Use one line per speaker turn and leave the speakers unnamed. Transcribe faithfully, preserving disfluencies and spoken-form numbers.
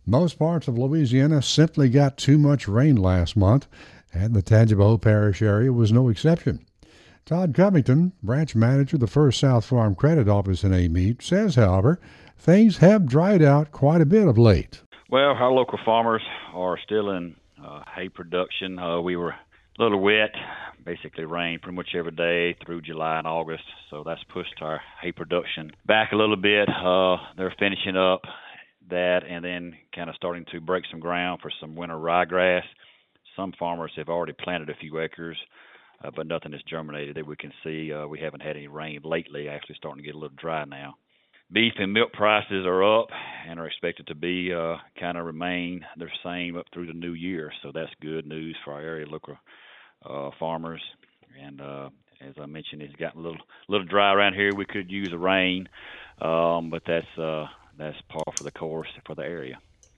Most parts of Louisiana simply got too much rain last month, and the Tangipahoa Parish area was no exception. Todd Covington, branch manager of the First South Farm Credit Office in Amite, says, however, things have dried out quite a bit of late.
Well, our local farmers are still in uh, hay production. Uh, we were a little wet, basically rained pretty much every day through July and August, so that's pushed our hay production back a little bit. Uh, they're finishing up that and then kind of starting to break some ground for some winter ryegrass. Some farmers have already planted a few acres, uh, but nothing has germinated that we can see. Uh, we haven't had any rain lately, actually starting to get a little dry now. Beef and milk prices are up and are expected to be uh, kind of remain the same up through the new year. So that's good news for our area local uh, farmers. And uh, as I mentioned, it's gotten a little little dry around here. We could use a rain, um, but that's uh, that's par for the course for the area.